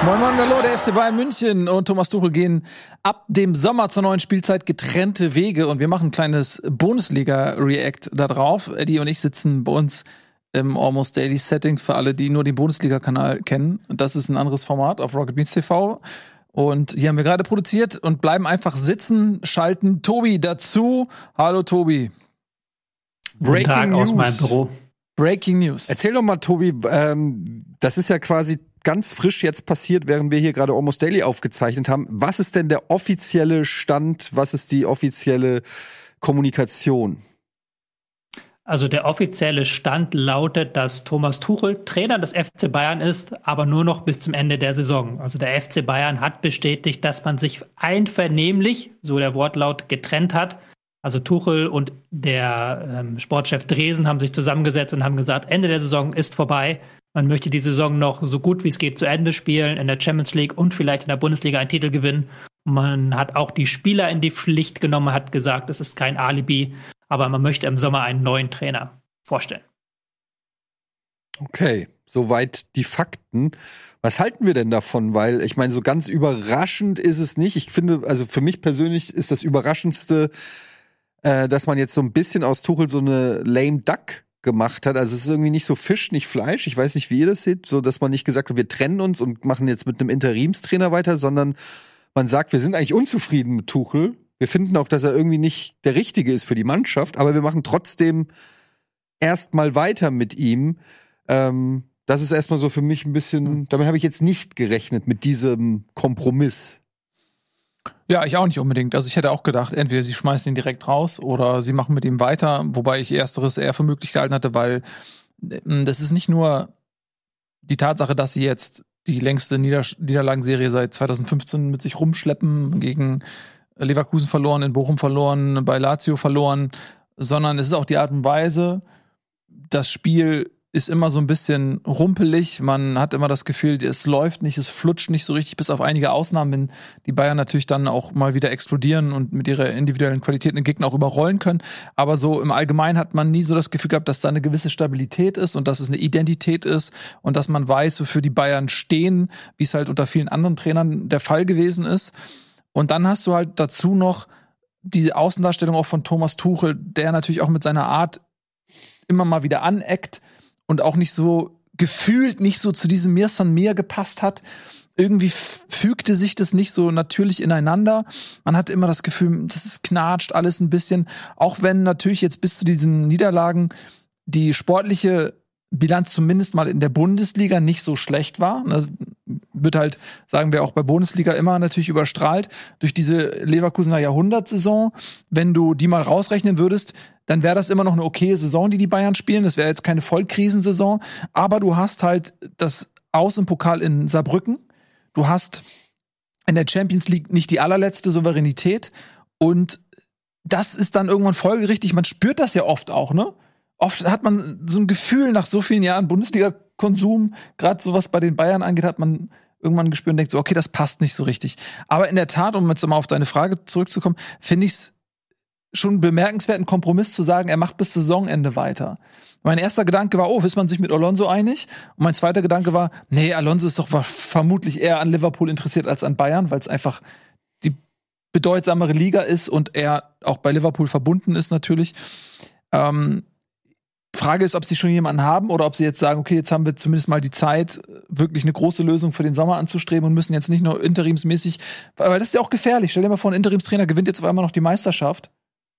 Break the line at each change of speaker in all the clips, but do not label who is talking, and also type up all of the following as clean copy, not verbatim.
Moin Moin, hallo, der FC Bayern München und Thomas Tuchel gehen ab dem Sommer zur neuen Spielzeit getrennte Wege und wir machen ein kleines Bundesliga-React da drauf. Eddie und ich sitzen bei uns im Almost Daily Setting für alle, die nur den Bundesliga-Kanal kennen. Das ist ein anderes Format auf Rocket Beans TV. Und hier haben wir gerade produziert und bleiben einfach sitzen, schalten Tobi dazu. Hallo Tobi.
Breaking News aus meinem Büro.
Breaking News.
Erzähl doch mal, Tobi, das ist ja quasi ganz frisch jetzt passiert, während wir hier gerade Almost Daily aufgezeichnet haben. Was ist denn der offizielle Stand? Was ist die offizielle Kommunikation?
Also der offizielle Stand lautet, dass Thomas Tuchel Trainer des FC Bayern ist, aber nur noch bis zum Ende der Saison. Also der FC Bayern hat bestätigt, dass man sich einvernehmlich, so der Wortlaut, getrennt hat. Also Tuchel und der Sportchef Dresen haben sich zusammengesetzt und haben gesagt, Ende der Saison ist vorbei. Man möchte die Saison noch so gut wie es geht zu Ende spielen, in der Champions League und vielleicht in der Bundesliga einen Titel gewinnen. Man hat auch die Spieler in die Pflicht genommen, hat gesagt, es ist kein Alibi, aber man möchte im Sommer einen neuen Trainer vorstellen.
Okay, soweit die Fakten. Was halten wir denn davon? Weil ich meine, so ganz überraschend ist es nicht. Ich finde, also für mich persönlich ist das Überraschendste, dass man jetzt so ein bisschen aus Tuchel so eine lame duck gemacht hat. Also es ist irgendwie nicht so Fisch, nicht Fleisch. Ich weiß nicht, wie ihr das seht, so dass man nicht gesagt hat, wir trennen uns und machen jetzt mit einem Interimstrainer weiter, sondern man sagt, wir sind eigentlich unzufrieden mit Tuchel. Wir finden auch, dass er irgendwie nicht der Richtige ist für die Mannschaft, aber wir machen trotzdem erstmal weiter mit ihm. Das ist erstmal so für mich ein bisschen, damit habe ich jetzt nicht gerechnet, mit diesem Kompromiss.
Ja, ich auch nicht unbedingt. Also ich hätte auch gedacht, entweder sie schmeißen ihn direkt raus oder sie machen mit ihm weiter, wobei ich ersteres eher für möglich gehalten hatte, weil das ist nicht nur die Tatsache, dass sie jetzt die längste Niederlagenserie seit 2015 mit sich rumschleppen, gegen Leverkusen verloren, in Bochum verloren, bei Lazio verloren, sondern es ist auch die Art und Weise, das Spiel ist immer so ein bisschen rumpelig. Man hat immer das Gefühl, es läuft nicht, es flutscht nicht so richtig, bis auf einige Ausnahmen, wenn die Bayern natürlich dann auch mal wieder explodieren und mit ihrer individuellen Qualität den Gegner auch überrollen können. Aber so im Allgemeinen hat man nie so das Gefühl gehabt, dass da eine gewisse Stabilität ist und dass es eine Identität ist und dass man weiß, wofür die Bayern stehen, wie es halt unter vielen anderen Trainern der Fall gewesen ist. Und dann hast du halt dazu noch die Außendarstellung auch von Thomas Tuchel, der natürlich auch mit seiner Art immer mal wieder aneckt und auch nicht so gefühlt nicht so zu diesem Mir San Mir gepasst hat. Irgendwie fügte sich das nicht so natürlich ineinander. Man hatte immer das Gefühl, das ist knatscht alles ein bisschen. Auch wenn natürlich jetzt bis zu diesen Niederlagen die sportliche Bilanz zumindest mal in der Bundesliga nicht so schlecht war. Das wird halt, sagen wir auch bei Bundesliga immer natürlich überstrahlt durch diese Leverkusener Jahrhundertsaison. Wenn du die mal rausrechnen würdest, dann wäre das immer noch eine okaye Saison, die Bayern spielen. Das wäre jetzt keine Vollkrisensaison. Aber du hast halt das Aus im Pokal in Saarbrücken. Du hast in der Champions League nicht die allerletzte Souveränität. Und das ist dann irgendwann folgerichtig. Man spürt das ja oft auch, ne? Oft hat man so ein Gefühl nach so vielen Jahren Bundesliga-Konsum, gerade so was bei den Bayern angeht, hat man irgendwann gespürt und denkt so, okay, das passt nicht so richtig. Aber in der Tat, um jetzt mal auf deine Frage zurückzukommen, finde ich es schon einen bemerkenswerten Kompromiss zu sagen, er macht bis Saisonende weiter. Mein erster Gedanke war, ist man sich mit Alonso einig? Und mein zweiter Gedanke war, nee, Alonso ist doch vermutlich eher an Liverpool interessiert als an Bayern, weil es einfach die bedeutsamere Liga ist und er auch bei Liverpool verbunden ist natürlich. Frage ist, ob sie schon jemanden haben oder ob sie jetzt sagen, okay, jetzt haben wir zumindest mal die Zeit, wirklich eine große Lösung für den Sommer anzustreben und müssen jetzt nicht nur interimsmäßig, weil das ist ja auch gefährlich. Stell dir mal vor, ein Interimstrainer gewinnt jetzt auf einmal noch die Meisterschaft.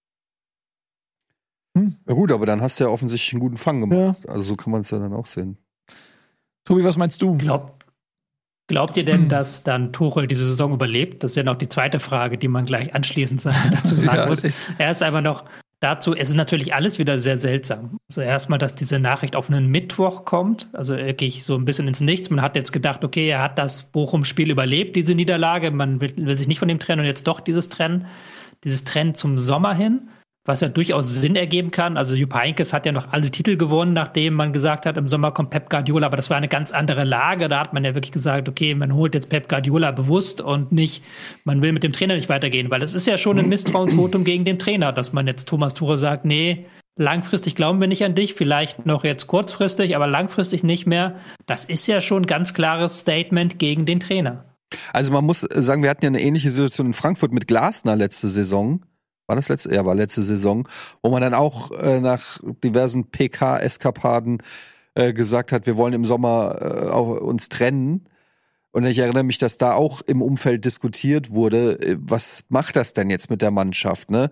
Ja gut, aber dann hast du ja offensichtlich einen guten Fang gemacht. Ja. Also so kann man es ja dann auch sehen.
Tobi, was meinst du?
Glaubt ihr denn, dass dann Tuchel diese Saison überlebt? Das ist ja noch die zweite Frage, die man gleich anschließend dazu sagen muss. Er ist aber noch dazu, es ist natürlich alles wieder sehr seltsam. Also erstmal, dass diese Nachricht auf einen Mittwoch kommt, also wirklich so ein bisschen ins Nichts. Man hat jetzt gedacht, okay, er hat das Bochum-Spiel überlebt, diese Niederlage. Man will sich nicht von dem trennen und jetzt doch dieses Trennen zum Sommer hin, was ja durchaus Sinn ergeben kann. Also Jupp Heynckes hat ja noch alle Titel gewonnen, nachdem man gesagt hat, im Sommer kommt Pep Guardiola, aber das war eine ganz andere Lage. Da hat man ja wirklich gesagt, okay, man holt jetzt Pep Guardiola bewusst und nicht, man will mit dem Trainer nicht weitergehen, weil das ist ja schon ein Misstrauensvotum gegen den Trainer, dass man jetzt Thomas Tuchel sagt, nee, langfristig glauben wir nicht an dich, vielleicht noch jetzt kurzfristig, aber langfristig nicht mehr. Das ist ja schon ein ganz klares Statement gegen den Trainer.
Also man muss sagen, wir hatten ja eine ähnliche Situation in Frankfurt mit Glasner letzte Saison. War das letzte? Ja, war letzte Saison, wo man dann auch nach diversen PK-Eskapaden gesagt hat, wir wollen im Sommer auch uns trennen. Und ich erinnere mich, dass da auch im Umfeld diskutiert wurde, was macht das denn jetzt mit der Mannschaft, ne?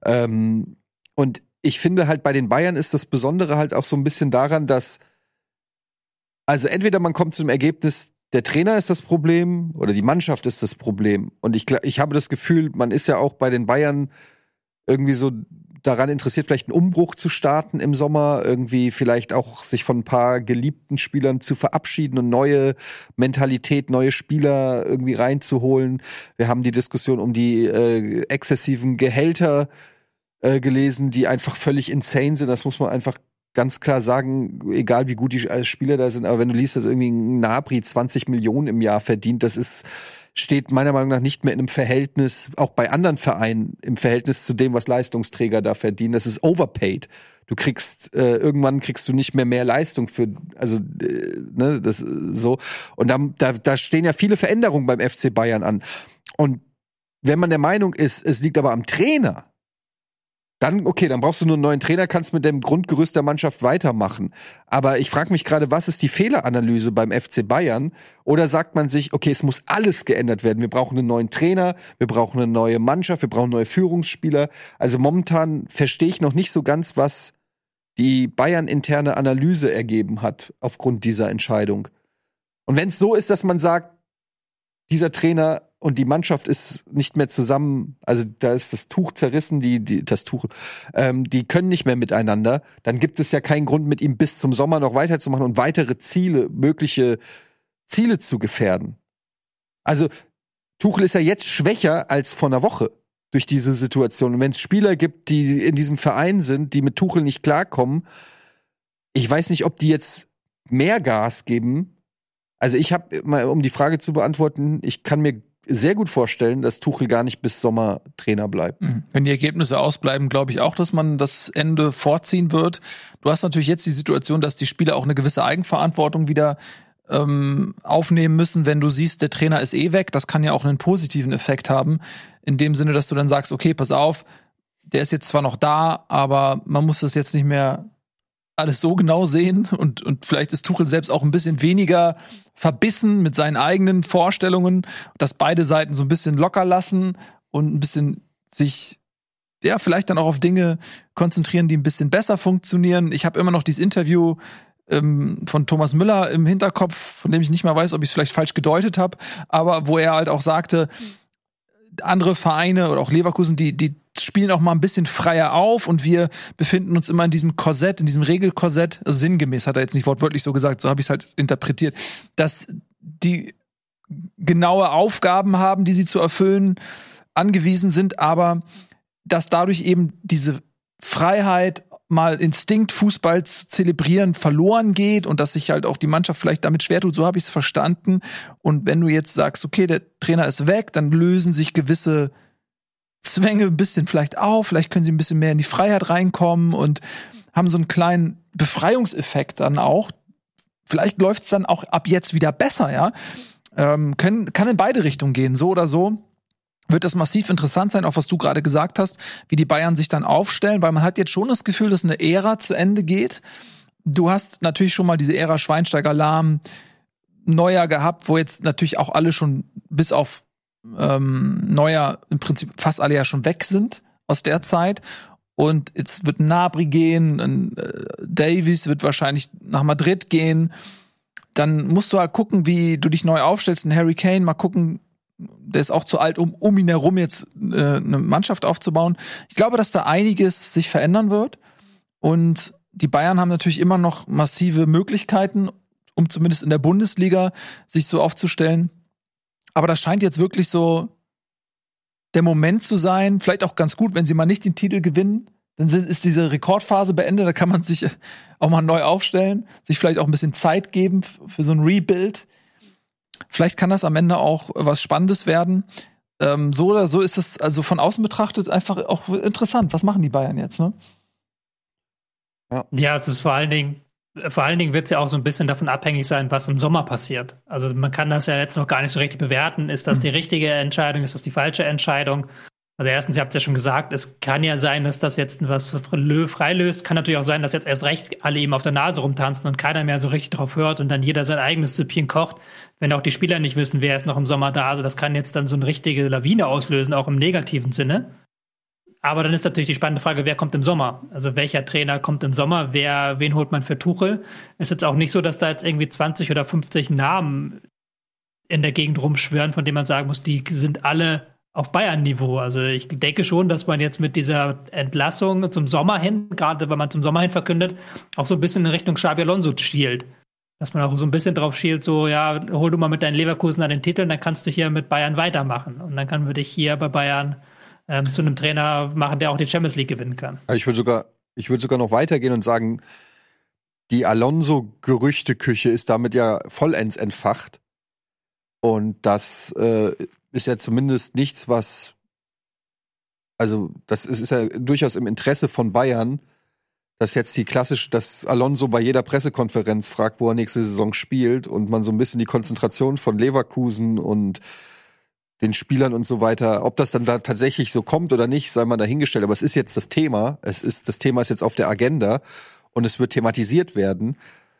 Und ich finde halt, bei den Bayern ist das Besondere halt auch so ein bisschen daran, dass, also entweder man kommt zu dem Ergebnis, der Trainer ist das Problem oder die Mannschaft ist das Problem. Und ich habe das Gefühl, man ist ja auch bei den Bayern irgendwie so daran interessiert, vielleicht einen Umbruch zu starten im Sommer, irgendwie vielleicht auch sich von ein paar geliebten Spielern zu verabschieden und neue Mentalität, neue Spieler irgendwie reinzuholen. Wir haben die Diskussion um die exzessiven Gehälter gelesen, die einfach völlig insane sind. Das muss man einfach ganz klar sagen, egal wie gut die Spieler da sind, aber wenn du liest, dass irgendwie ein Gnabry 20 Millionen im Jahr verdient, steht meiner Meinung nach nicht mehr in einem Verhältnis, auch bei anderen Vereinen, im Verhältnis zu dem, was Leistungsträger da verdienen. Das ist overpaid. Du kriegst, irgendwann kriegst du nicht mehr Leistung für, also, ne, das so. Und da stehen ja viele Veränderungen beim FC Bayern an. Und wenn man der Meinung ist, es liegt aber am Trainer, dann brauchst du nur einen neuen Trainer, kannst mit dem Grundgerüst der Mannschaft weitermachen. Aber ich frage mich gerade, was ist die Fehleranalyse beim FC Bayern? Oder sagt man sich, okay, es muss alles geändert werden. Wir brauchen einen neuen Trainer, wir brauchen eine neue Mannschaft, wir brauchen neue Führungsspieler. Also momentan verstehe ich noch nicht so ganz, was die Bayern-interne Analyse ergeben hat aufgrund dieser Entscheidung. Und wenn es so ist, dass man sagt, dieser Trainer und die Mannschaft ist nicht mehr zusammen, also da ist das Tuch zerrissen, die können nicht mehr miteinander, dann gibt es ja keinen Grund, mit ihm bis zum Sommer noch weiterzumachen und weitere mögliche Ziele zu gefährden. Also Tuchel ist ja jetzt schwächer als vor einer Woche durch diese Situation. Und wenn es Spieler gibt, die in diesem Verein sind, die mit Tuchel nicht klarkommen, ich weiß nicht, ob die jetzt mehr Gas geben. Also ich habe mal, um die Frage zu beantworten, ich kann mir sehr gut vorstellen, dass Tuchel gar nicht bis Sommer Trainer bleibt.
Wenn die Ergebnisse ausbleiben, glaube ich auch, dass man das Ende vorziehen wird. Du hast natürlich jetzt die Situation, dass die Spieler auch eine gewisse Eigenverantwortung wieder aufnehmen müssen, wenn du siehst, der Trainer ist weg. Das kann ja auch einen positiven Effekt haben, in dem Sinne, dass du dann sagst, okay, pass auf, der ist jetzt zwar noch da, aber man muss das jetzt nicht mehr alles so genau sehen und vielleicht ist Tuchel selbst auch ein bisschen weniger verbissen mit seinen eigenen Vorstellungen, dass beide Seiten so ein bisschen locker lassen und ein bisschen sich vielleicht dann auch auf Dinge konzentrieren, die ein bisschen besser funktionieren. Ich habe immer noch dieses Interview von Thomas Müller im Hinterkopf, von dem ich nicht mal weiß, ob ich es vielleicht falsch gedeutet habe, aber wo er halt auch sagte, andere Vereine oder auch Leverkusen, die spielen auch mal ein bisschen freier auf und wir befinden uns immer in diesem Korsett, in diesem Regelkorsett, also sinngemäß hat er jetzt nicht wortwörtlich so gesagt, so habe ich es halt interpretiert, dass die genaue Aufgaben haben, die sie zu erfüllen, angewiesen sind, aber dass dadurch eben diese Freiheit, mal Instinktfußball zu zelebrieren, verloren geht und dass sich halt auch die Mannschaft vielleicht damit schwer tut, so habe ich es verstanden. Und wenn du jetzt sagst, okay, der Trainer ist weg, dann lösen sich gewisse Zwänge ein bisschen vielleicht auf, vielleicht können sie ein bisschen mehr in die Freiheit reinkommen und haben so einen kleinen Befreiungseffekt dann auch. Vielleicht läuft es dann auch ab jetzt wieder besser, ja. Kann in beide Richtungen gehen, so oder so. Wird das massiv interessant sein, auch was du gerade gesagt hast, wie die Bayern sich dann aufstellen, weil man hat jetzt schon das Gefühl, dass eine Ära zu Ende geht. Du hast natürlich schon mal diese Ära Schweinsteiger, Lahm, Neuer gehabt, wo jetzt natürlich auch alle schon bis auf Neuer im Prinzip fast alle ja schon weg sind aus der Zeit. Und jetzt wird Gnabry gehen, Davies wird wahrscheinlich nach Madrid gehen. Dann musst du halt gucken, wie du dich neu aufstellst. Und Harry Kane, mal gucken, der ist auch zu alt, um ihn herum jetzt eine Mannschaft aufzubauen. Ich glaube, dass da einiges sich verändern wird. Und die Bayern haben natürlich immer noch massive Möglichkeiten, um zumindest in der Bundesliga sich so aufzustellen. Aber das scheint jetzt wirklich so der Moment zu sein. Vielleicht auch ganz gut, wenn sie mal nicht den Titel gewinnen. Dann ist diese Rekordphase beendet. Da kann man sich auch mal neu aufstellen. Sich vielleicht auch ein bisschen Zeit geben für so ein Rebuild. Vielleicht kann das am Ende auch was Spannendes werden. So oder so ist es also von außen betrachtet einfach auch interessant. Was machen die Bayern jetzt, ne?
Ja, es ist vor allen Dingen wird es ja auch so ein bisschen davon abhängig sein, was im Sommer passiert. Also man kann das ja jetzt noch gar nicht so richtig bewerten. Ist das die richtige Entscheidung? Ist das die falsche Entscheidung? Also erstens, ihr habt es ja schon gesagt, es kann ja sein, dass das jetzt was freilöst. Kann natürlich auch sein, dass jetzt erst recht alle ihm auf der Nase rumtanzen und keiner mehr so richtig drauf hört und dann jeder sein eigenes Süppchen kocht, wenn auch die Spieler nicht wissen, wer ist noch im Sommer da. Also das kann jetzt dann so eine richtige Lawine auslösen, auch im negativen Sinne. Aber dann ist natürlich die spannende Frage, wer kommt im Sommer? Also welcher Trainer kommt im Sommer? Wen holt man für Tuchel? Ist jetzt auch nicht so, dass da jetzt irgendwie 20 oder 50 Namen in der Gegend rumschwirren, von denen man sagen muss, die sind alle auf Bayern-Niveau. Also ich denke schon, dass man jetzt mit dieser Entlassung zum Sommer hin, gerade wenn man zum Sommer hin verkündet, auch so ein bisschen in Richtung Xabi Alonso schielt. Dass man auch so ein bisschen drauf schielt, so, ja, hol du mal mit deinen Leverkusen an den Titel, dann kannst du hier mit Bayern weitermachen. Und dann kann wir dich hier bei Bayern zu einem Trainer machen, der auch die Champions League gewinnen kann.
Ich würde sogar noch weitergehen und sagen, die Alonso-Gerüchteküche ist damit ja vollends entfacht. Und das ist ja zumindest nichts, was, also das ist ja durchaus im Interesse von Bayern, dass jetzt dass Alonso bei jeder Pressekonferenz fragt, wo er nächste Saison spielt und man so ein bisschen die Konzentration von Leverkusen und den Spielern und so weiter, ob das dann da tatsächlich so kommt oder nicht, sei mal dahingestellt. Aber es ist jetzt das Thema. Das Thema ist jetzt auf der Agenda und es wird thematisiert werden.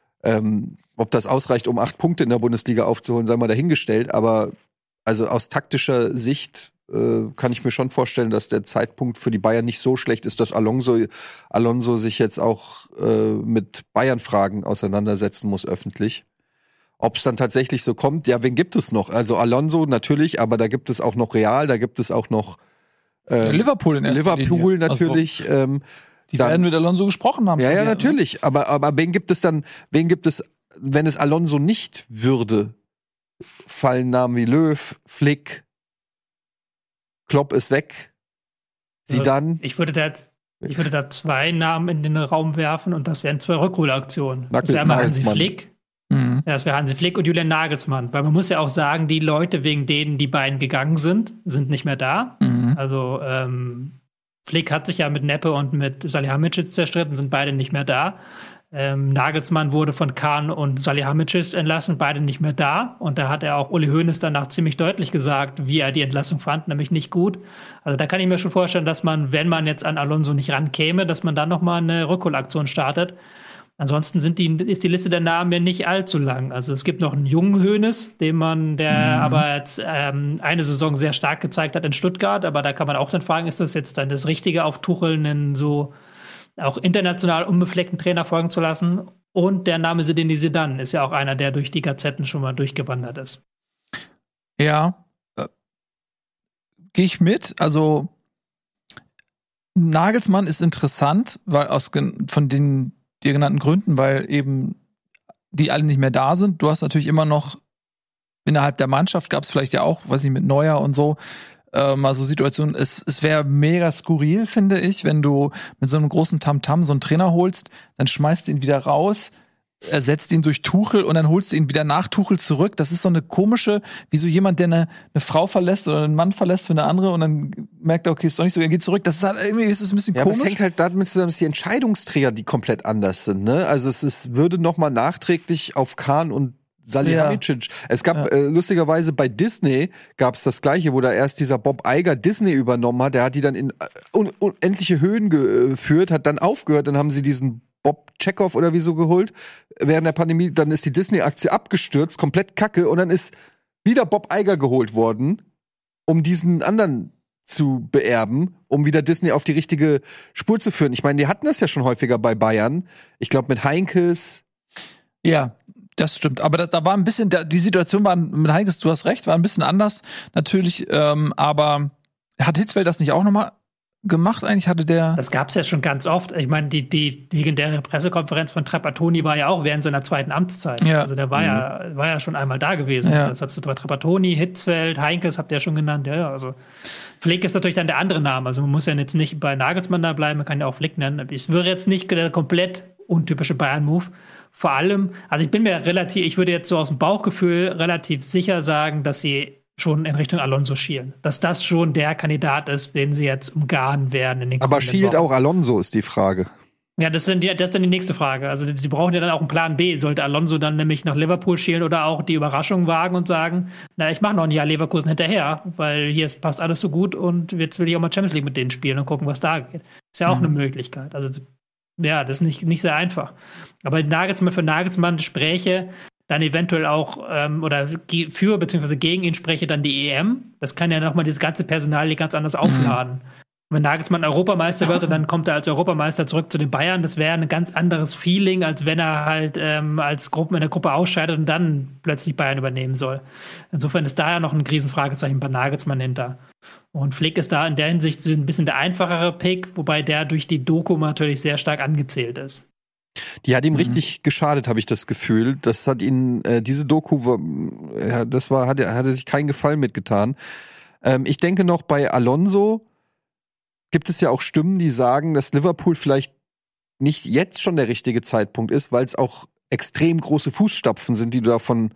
Ob das ausreicht, um 8 Punkte in der Bundesliga aufzuholen, sei mal dahingestellt. Aber also aus taktischer Sicht kann ich mir schon vorstellen, dass der Zeitpunkt für die Bayern nicht so schlecht ist, dass Alonso sich jetzt auch mit Bayern-Fragen auseinandersetzen muss öffentlich. Ob es dann tatsächlich so kommt, ja, wen gibt es noch? Also Alonso natürlich, aber da gibt es auch noch Real, da gibt es auch noch
Liverpool in erster
Liverpool
Linie.
natürlich.
Also, die werden mit Alonso gesprochen haben.
Ja, natürlich. Aber wen gibt es, wenn es Alonso nicht würde, fallen Namen wie Löw, Flick, Klopp ist weg, Zidane.
Ich würde da 2 Namen in den Raum werfen und das wären 2 Rückholaktionen. Das wäre einmal Hansi Flick. Ja, das wäre Hansi Flick und Julian Nagelsmann. Weil man muss ja auch sagen, die Leute, wegen denen die beiden gegangen sind nicht mehr da. Also Flick hat sich ja mit Neppe und mit Salihamidzic zerstritten, sind beide nicht mehr da. Nagelsmann wurde von Kahn und Salihamidzic entlassen, beide nicht mehr da. Und da hat er auch Uli Hoeneß danach ziemlich deutlich gesagt, wie er die Entlassung fand, nämlich nicht gut. Also da kann ich mir schon vorstellen, dass man, wenn man jetzt an Alonso nicht rankäme, dass man dann nochmal eine Rückholaktion startet. Ansonsten ist die Liste der Namen ja nicht allzu lang. Also es gibt noch einen jungen Hoeneß, der aber jetzt eine Saison sehr stark gezeigt hat in Stuttgart. Aber da kann man auch dann fragen, ist das jetzt dann das Richtige, auf Tuchel einen so auch international unbefleckten Trainer folgen zu lassen? Und der Name Zinedine Zidane ist ja auch einer, der durch die Gazetten schon mal durchgewandert ist.
Ja, gehe ich mit. Also Nagelsmann ist interessant, weil von den dir genannten Gründen, weil eben die alle nicht mehr da sind. Du hast natürlich immer noch innerhalb der Mannschaft, gab es vielleicht ja auch, weiß nicht, mit Neuer und so, mal so Situationen. Es wäre mega skurril, finde ich, wenn du mit so einem großen Tamtam so einen Trainer holst, dann schmeißt du ihn wieder raus, ersetzt ihn durch Tuchel und dann holst du ihn wieder nach Tuchel zurück. Das ist so eine komische, wie so jemand, der eine Frau verlässt oder einen Mann verlässt für eine andere und dann merkt er, okay, ist doch nicht so, er geht zurück. Das ist halt irgendwie, ist es ein bisschen komisch.
Aber es hängt halt damit zusammen, dass die Entscheidungsträger, die komplett anders sind, ne? Also es würde noch mal nachträglich auf Kahn und Salihamidzic. Es gab lustigerweise bei Disney gab es das Gleiche, wo da erst dieser Bob Iger Disney übernommen hat. Der hat die dann in unendliche Höhen geführt, hat dann aufgehört, dann haben sie diesen Bob Chekhov oder wie so geholt während der Pandemie. Dann ist die Disney-Aktie abgestürzt, komplett kacke. Und dann ist wieder Bob Iger geholt worden, um diesen anderen zu beerben, um wieder Disney auf die richtige Spur zu führen. Ich meine, die hatten das ja schon häufiger bei Bayern. Ich glaube, mit Heinkes.
Ja, das stimmt. Aber da war ein bisschen, die Situation war mit Heinkes, du hast recht, war ein bisschen anders natürlich. Aber hat Hitzfeld das nicht auch nochmal gemacht eigentlich?
Das gab es ja schon ganz oft. Ich meine, die legendäre Pressekonferenz von Trapattoni war ja auch während seiner zweiten Amtszeit. Ja. Also der war ja schon einmal da gewesen. Ja. Das hat Trapattoni, Hitzfeld, Heinkes habt ihr ja schon genannt. Ja, also Flick ist natürlich dann der andere Name. Also man muss ja jetzt nicht bei Nagelsmann da bleiben, man kann ja auch Flick nennen. Es wäre jetzt nicht der komplett untypische Bayern-Move. Vor allem, also ich würde jetzt so aus dem Bauchgefühl relativ sicher sagen, dass sie schon in Richtung Alonso schielen. Dass das schon der Kandidat ist, den sie jetzt umgarnen werden in den
Aber schielt auch Alonso, ist die Frage.
Ja, das ist dann die nächste Frage. Also die brauchen ja dann auch einen Plan B. Sollte Alonso dann nämlich nach Liverpool schielen oder auch die Überraschung wagen und sagen, na, ich mache noch ein Jahr Leverkusen hinterher, weil hier passt alles so gut und jetzt will ich auch mal Champions League mit denen spielen und gucken, was da geht. Ist ja auch eine Möglichkeit. Also ja, das ist nicht sehr einfach. Aber für Nagelsmann Spräche dann eventuell auch oder für bzw. gegen ihn spreche dann die EM. Das kann ja nochmal dieses ganze Personal ganz anders aufladen. Wenn Nagelsmann Europameister wird und dann kommt er als Europameister zurück zu den Bayern, das wäre ein ganz anderes Feeling, als wenn er halt in der Gruppe ausscheidet und dann plötzlich Bayern übernehmen soll. Insofern ist da ja noch ein Riesenfragezeichen bei Nagelsmann hinter. Und Flick ist da in der Hinsicht so ein bisschen der einfachere Pick, wobei der durch die Doku natürlich sehr stark angezählt ist.
Die hat ihm richtig geschadet, habe ich das Gefühl. Das hat ihn, diese Doku, hat er sich keinen Gefallen mitgetan. Ich denke noch, bei Alonso gibt es ja auch Stimmen, die sagen, dass Liverpool vielleicht nicht jetzt schon der richtige Zeitpunkt ist, weil es auch extrem große Fußstapfen sind, die du da von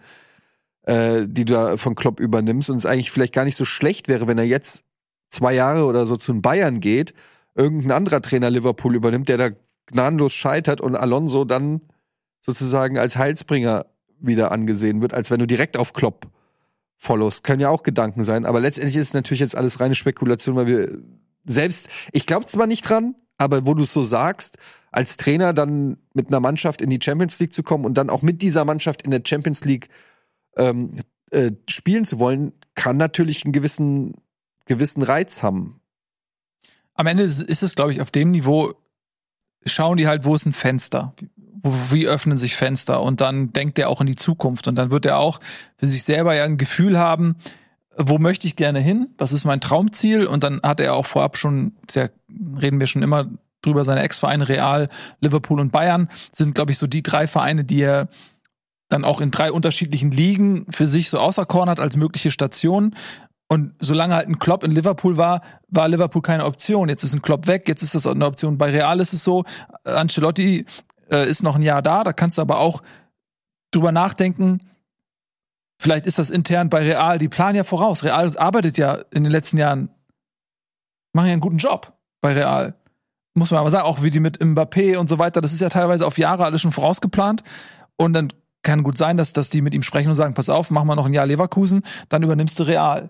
Klopp übernimmst und es eigentlich vielleicht gar nicht so schlecht wäre, wenn er jetzt 2 Jahre oder so zu den Bayern geht, irgendein anderer Trainer Liverpool übernimmt, der da gnadenlos scheitert und Alonso dann sozusagen als Heilsbringer wieder angesehen wird, als wenn du direkt auf Klopp followst. Können ja auch Gedanken sein, aber letztendlich ist es natürlich jetzt alles reine Spekulation, weil wir selbst, ich glaube zwar nicht dran, aber wo du es so sagst, als Trainer dann mit einer Mannschaft in die Champions League zu kommen und dann auch mit dieser Mannschaft in der Champions League spielen zu wollen, kann natürlich einen gewissen Reiz haben.
Am Ende ist es, glaube ich, auf dem Niveau, schauen die halt, wo ist ein Fenster? Wie öffnen sich Fenster? Und dann denkt er auch in die Zukunft. Und dann wird er auch für sich selber ja ein Gefühl haben, wo möchte ich gerne hin? Was ist mein Traumziel? Und dann hat er auch vorab schon, reden wir schon immer drüber, seine Ex-Vereine Real, Liverpool und Bayern sind, glaube ich, so die 3 Vereine, die er dann auch in 3 unterschiedlichen Ligen für sich so auserkoren hat als mögliche Station. Und solange halt ein Klopp in Liverpool war Liverpool keine Option. Jetzt ist ein Klopp weg, jetzt ist das eine Option. Bei Real ist es so, Ancelotti ist noch ein Jahr da kannst du aber auch drüber nachdenken, vielleicht ist das intern bei Real, die planen ja voraus. Real arbeitet ja in den letzten Jahren, machen ja einen guten Job bei Real. Muss man aber sagen, auch wie die mit Mbappé und so weiter, das ist ja teilweise auf Jahre alles schon vorausgeplant. Und dann kann gut sein, dass die mit ihm sprechen und sagen, pass auf, machen wir noch ein Jahr Leverkusen, dann übernimmst du Real.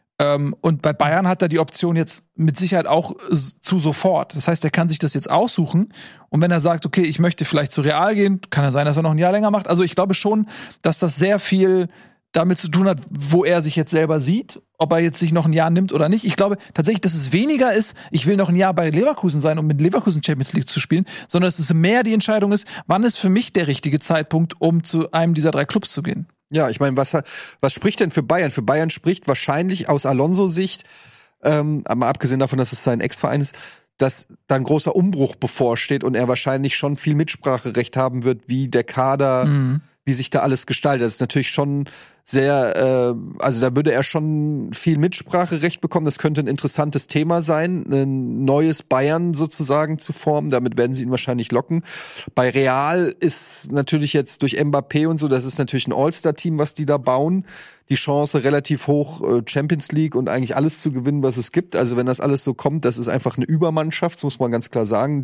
Und bei Bayern hat er die Option jetzt mit Sicherheit auch zu sofort. Das heißt, er kann sich das jetzt aussuchen. Und wenn er sagt, okay, ich möchte vielleicht zu Real gehen, kann ja sein, dass er noch ein Jahr länger macht. Also ich glaube schon, dass das sehr viel damit zu tun hat, wo er sich jetzt selber sieht, ob er jetzt sich noch ein Jahr nimmt oder nicht. Ich glaube tatsächlich, dass es weniger ist, ich will noch ein Jahr bei Leverkusen sein, um mit Leverkusen Champions League zu spielen, sondern dass es mehr die Entscheidung ist, wann ist für mich der richtige Zeitpunkt, um zu einem dieser 3 Clubs zu gehen.
Ja, ich meine, was spricht denn für Bayern? Für Bayern spricht wahrscheinlich aus Alonso-Sicht, mal abgesehen davon, dass es sein Ex-Verein ist, dass da ein großer Umbruch bevorsteht und er wahrscheinlich schon viel Mitspracherecht haben wird, wie der Kader, wie sich da alles gestaltet. Das ist natürlich schon sehr, also da würde er schon viel Mitspracherecht bekommen. Das könnte ein interessantes Thema sein, ein neues Bayern sozusagen zu formen. Damit werden sie ihn wahrscheinlich locken. Bei Real ist natürlich jetzt durch Mbappé und so, das ist natürlich ein All-Star-Team, was die da bauen. Die Chance relativ hoch, Champions League und eigentlich alles zu gewinnen, was es gibt. Also wenn das alles so kommt, das ist einfach eine Übermannschaft, das muss man ganz klar sagen.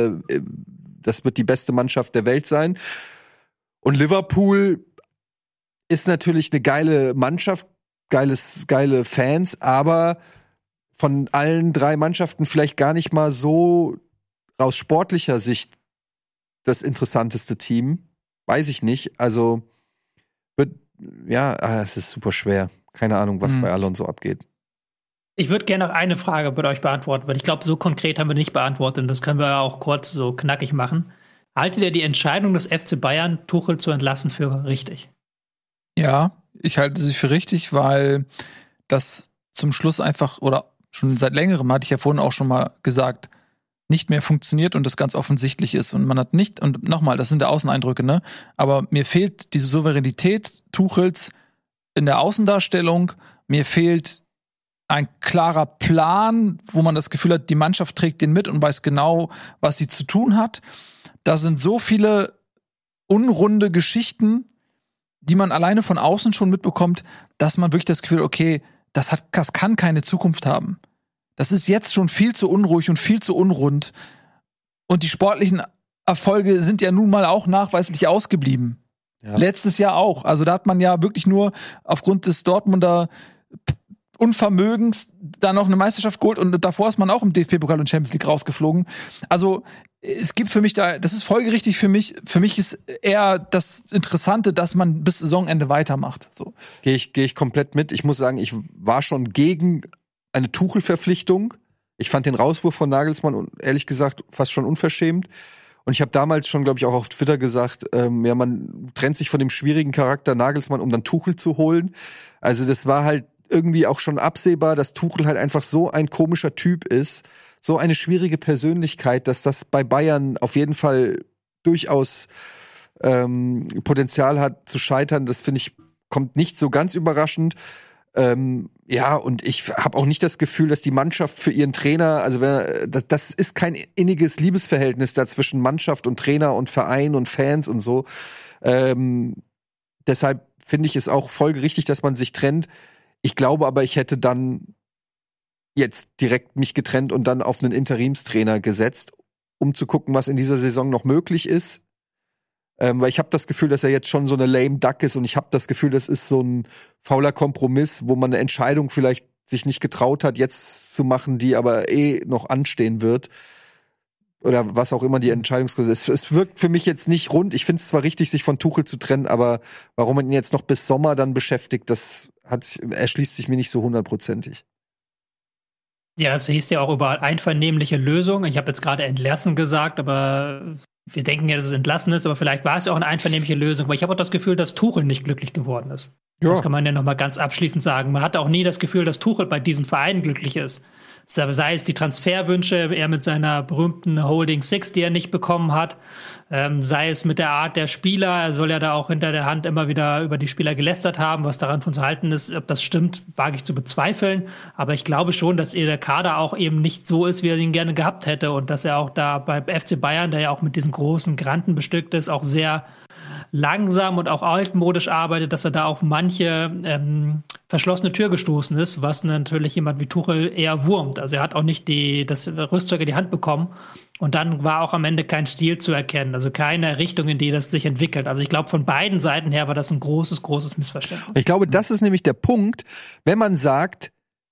Das wird die beste Mannschaft der Welt sein. Und Liverpool ist natürlich eine geile Mannschaft, geile Fans, aber von allen 3 Mannschaften vielleicht gar nicht mal so aus sportlicher Sicht das interessanteste Team. Weiß ich nicht. Also es ist super schwer. Keine Ahnung, was bei Alonso abgeht.
Ich würde gerne noch eine Frage bei euch beantworten, weil ich glaube, so konkret haben wir nicht beantwortet und das können wir auch kurz so knackig machen. Haltet ihr die Entscheidung des FC Bayern, Tuchel zu entlassen, für richtig?
Ja, ich halte sie für richtig, weil das zum Schluss einfach, oder schon seit längerem, hatte ich ja vorhin auch schon mal gesagt, nicht mehr funktioniert und das ganz offensichtlich ist. Und man hat nicht, und nochmal, das sind der Außeneindrücke, ne? Aber mir fehlt diese Souveränität Tuchels in der Außendarstellung, mir fehlt ein klarer Plan, wo man das Gefühl hat, die Mannschaft trägt den mit und weiß genau, was sie zu tun hat. Da sind so viele unrunde Geschichten, die man alleine von außen schon mitbekommt, dass man wirklich das Gefühl hat, okay, das kann keine Zukunft haben. Das ist jetzt schon viel zu unruhig und viel zu unrund. Und die sportlichen Erfolge sind ja nun mal auch nachweislich ausgeblieben. Ja. Letztes Jahr auch. Also da hat man ja wirklich nur aufgrund des Dortmunder Unvermögens da noch eine Meisterschaft geholt und davor ist man auch im DFB-Pokal und Champions League rausgeflogen. Also es gibt für mich das ist folgerichtig für mich. Für mich ist eher das Interessante, dass man bis Saisonende weitermacht. So.
Gehe ich komplett mit. Ich muss sagen, ich war schon gegen eine Tuchel-Verpflichtung. Ich fand den Rauswurf von Nagelsmann ehrlich gesagt fast schon unverschämt. Und ich habe damals schon, glaube ich, auch auf Twitter gesagt, man trennt sich von dem schwierigen Charakter Nagelsmann, um dann Tuchel zu holen. Also das war halt irgendwie auch schon absehbar, dass Tuchel halt einfach so ein komischer Typ ist, so eine schwierige Persönlichkeit, dass das bei Bayern auf jeden Fall durchaus Potenzial hat zu scheitern. Das finde ich, kommt nicht so ganz überraschend. Ja, und ich habe auch nicht das Gefühl, dass die Mannschaft für ihren Trainer, also das ist kein inniges Liebesverhältnis da zwischen Mannschaft und Trainer und Verein und Fans und so. Deshalb finde ich es auch folgerichtig, dass man sich trennt. Ich glaube aber, ich hätte dann jetzt direkt mich getrennt und dann auf einen Interimstrainer gesetzt, um zu gucken, was in dieser Saison noch möglich ist. Weil ich habe das Gefühl, dass er jetzt schon so eine lame duck ist und ich habe das Gefühl, das ist so ein fauler Kompromiss, wo man eine Entscheidung vielleicht sich nicht getraut hat, jetzt zu machen, die aber noch anstehen wird. Oder was auch immer die Entscheidungsgröße ist. Es wirkt für mich jetzt nicht rund. Ich finde es zwar richtig, sich von Tuchel zu trennen, aber warum man ihn jetzt noch bis Sommer dann beschäftigt, erschließt sich mir nicht so 100%ig.
Ja, es hieß ja auch über einvernehmliche Lösung. Ich habe jetzt gerade entlassen gesagt, aber wir denken ja, dass es entlassen ist, aber vielleicht war es ja auch eine einvernehmliche Lösung. Aber ich habe auch das Gefühl, dass Tuchel nicht glücklich geworden ist. Ja. Das kann man ja noch mal ganz abschließend sagen. Man hatte auch nie das Gefühl, dass Tuchel bei diesem Verein glücklich ist. Sei es die Transferwünsche, er mit seiner berühmten Holding Six, die er nicht bekommen hat, sei es mit der Art der Spieler, er soll ja da auch hinter der Hand immer wieder über die Spieler gelästert haben, was daran von zu halten ist. Ob das stimmt, wage ich zu bezweifeln, aber ich glaube schon, dass der Kader auch eben nicht so ist, wie er ihn gerne gehabt hätte und dass er auch da beim FC Bayern, der ja auch mit diesen großen Granten bestückt ist, auch sehr langsam und auch altmodisch arbeitet, dass er da auf manche verschlossene Tür gestoßen ist, was natürlich jemand wie Tuchel eher wurmt. Also er hat auch nicht das Rüstzeug in die Hand bekommen und dann war auch am Ende kein Stil zu erkennen, also keine Richtung, in die das sich entwickelt. Also ich glaube, von beiden Seiten her war das ein großes, großes Missverständnis.
Ich glaube, das ist nämlich der Punkt, wenn man sagt,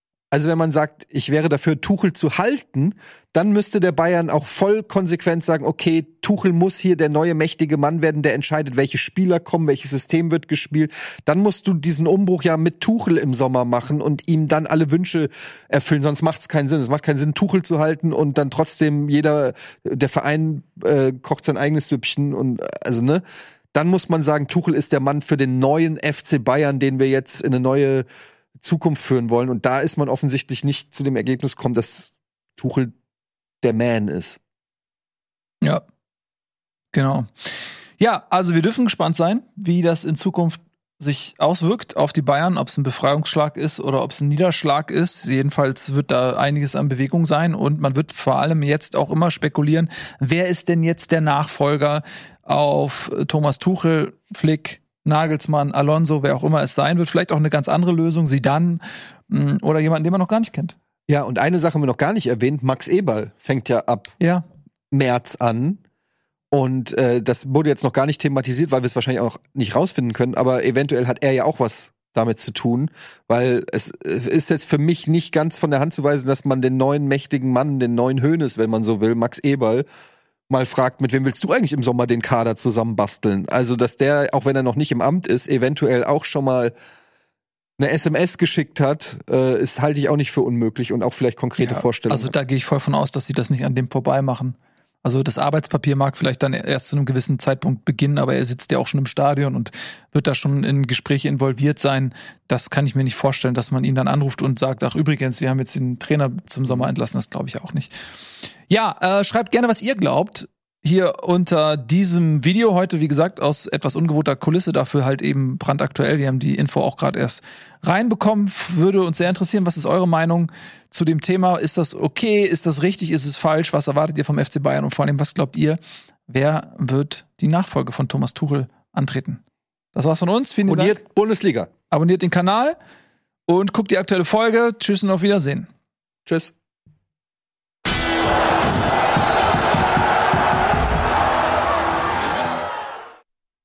ich wäre dafür, Tuchel zu halten, dann müsste der Bayern auch voll konsequent sagen, okay, Tuchel muss hier der neue mächtige Mann werden, der entscheidet, welche Spieler kommen, welches System wird gespielt. Dann musst du diesen Umbruch ja mit Tuchel im Sommer machen und ihm dann alle Wünsche erfüllen, sonst macht es keinen Sinn. Es macht keinen Sinn, Tuchel zu halten und dann trotzdem der Verein kocht sein eigenes Süppchen und dann muss man sagen, Tuchel ist der Mann für den neuen FC Bayern, den wir jetzt in eine neue Zukunft führen wollen. Und da ist man offensichtlich nicht zu dem Ergebnis gekommen, dass Tuchel der Man ist.
Ja, genau. Ja, also wir dürfen gespannt sein, wie das in Zukunft sich auswirkt auf die Bayern, ob es ein Befreiungsschlag ist oder ob es ein Niederschlag ist. Jedenfalls wird da einiges an Bewegung sein und man wird vor allem jetzt auch immer spekulieren, wer ist denn jetzt der Nachfolger auf Thomas Tuchel, Flick, Nagelsmann, Alonso, wer auch immer es sein wird. Vielleicht auch eine ganz andere Lösung, Zidane oder jemanden, den man noch gar nicht kennt.
Ja, und eine Sache haben wir noch gar nicht erwähnt. Max Eberl fängt ja ab März an. Und das wurde jetzt noch gar nicht thematisiert, weil wir es wahrscheinlich auch nicht rausfinden können. Aber eventuell hat er ja auch was damit zu tun. Weil es ist jetzt für mich nicht ganz von der Hand zu weisen, dass man den neuen mächtigen Mann, den neuen Hoeneß, wenn man so will, Max Eberl, mal fragt, mit wem willst du eigentlich im Sommer den Kader zusammenbasteln? Also, dass der, auch wenn er noch nicht im Amt ist, eventuell auch schon mal eine SMS geschickt hat, halte ich auch nicht für unmöglich und auch vielleicht konkrete Vorstellungen.
Also da gehe ich voll von aus, dass sie das nicht an dem vorbei machen. Also das Arbeitspapier mag vielleicht dann erst zu einem gewissen Zeitpunkt beginnen, aber er sitzt ja auch schon im Stadion und wird da schon in Gespräche involviert sein. Das kann ich mir nicht vorstellen, dass man ihn dann anruft und sagt, ach übrigens, wir haben jetzt den Trainer zum Sommer entlassen. Das glaube ich auch nicht. Ja, schreibt gerne, was ihr glaubt. Hier unter diesem Video heute, wie gesagt, aus etwas ungewohnter Kulisse, dafür halt eben brandaktuell. Wir haben die Info auch gerade erst reinbekommen. Würde uns sehr interessieren, was ist eure Meinung zu dem Thema? Ist das okay? Ist das richtig? Ist es falsch? Was erwartet ihr vom FC Bayern? Und vor allem, was glaubt ihr, wer wird die Nachfolge von Thomas Tuchel antreten? Das war's von uns. Vielen Dank.
Abonniert Bundesliga.
Abonniert den Kanal und guckt die aktuelle Folge. Tschüss und auf Wiedersehen.
Tschüss.